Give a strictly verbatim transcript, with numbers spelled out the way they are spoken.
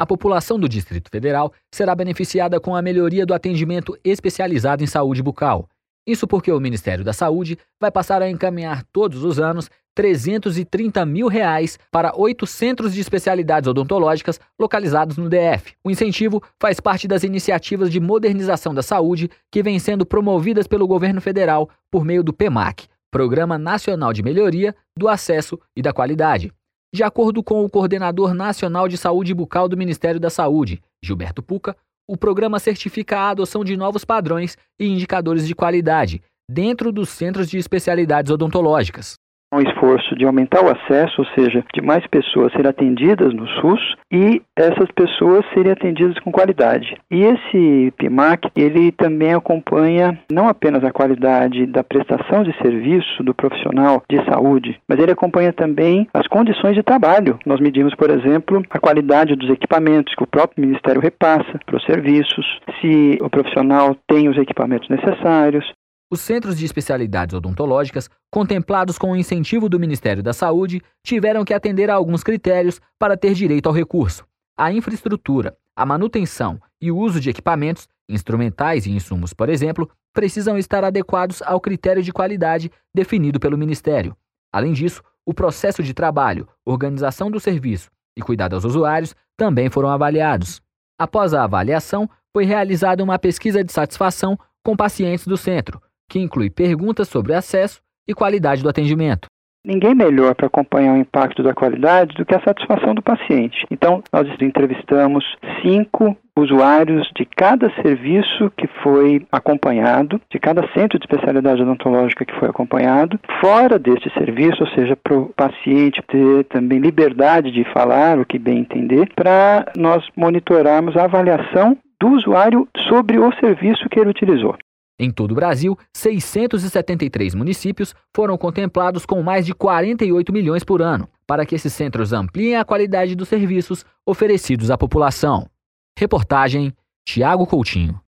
A população do Distrito Federal será beneficiada com a melhoria do atendimento especializado em saúde bucal. Isso porque o Ministério da Saúde vai passar a encaminhar todos os anos trezentos e trinta mil reais para oito centros de especialidades odontológicas localizados no D F. O incentivo faz parte das iniciativas de modernização da saúde que vêm sendo promovidas pelo governo federal por meio do PEMAC, Programa Nacional de Melhoria do Acesso e da Qualidade. De acordo com o coordenador nacional de saúde bucal do Ministério da Saúde, Gilberto Pucca, o programa certifica a adoção de novos padrões e indicadores de qualidade dentro dos centros de especialidades odontológicas. Um esforço de aumentar o acesso, ou seja, de mais pessoas serem atendidas no SUS e essas pessoas serem atendidas com qualidade. E esse PEMAC, ele também acompanha não apenas a qualidade da prestação de serviço do profissional de saúde, mas ele acompanha também as condições de trabalho. Nós medimos, por exemplo, a qualidade dos equipamentos que o próprio Ministério repassa para os serviços, se o profissional tem os equipamentos necessários. Os centros de especialidades odontológicas, contemplados com o incentivo do Ministério da Saúde, tiveram que atender a alguns critérios para ter direito ao recurso. A infraestrutura, a manutenção e o uso de equipamentos, instrumentais e insumos, por exemplo, precisam estar adequados ao critério de qualidade definido pelo Ministério. Além disso, o processo de trabalho, organização do serviço e cuidado aos usuários também foram avaliados. Após a avaliação, foi realizada uma pesquisa de satisfação com pacientes do centro, que inclui perguntas sobre acesso e qualidade do atendimento. Ninguém melhor para acompanhar o impacto da qualidade do que a satisfação do paciente. Então, nós entrevistamos cinco usuários de cada serviço que foi acompanhado, de cada centro de especialidade odontológica que foi acompanhado, fora deste serviço, ou seja, para o paciente ter também liberdade de falar o que bem entender, para nós monitorarmos a avaliação do usuário sobre o serviço que ele utilizou. Em todo o Brasil, seiscentos e setenta e três municípios foram contemplados com mais de quarenta e oito milhões por ano, para que esses centros ampliem a qualidade dos serviços oferecidos à população. Reportagem Tiago Coutinho.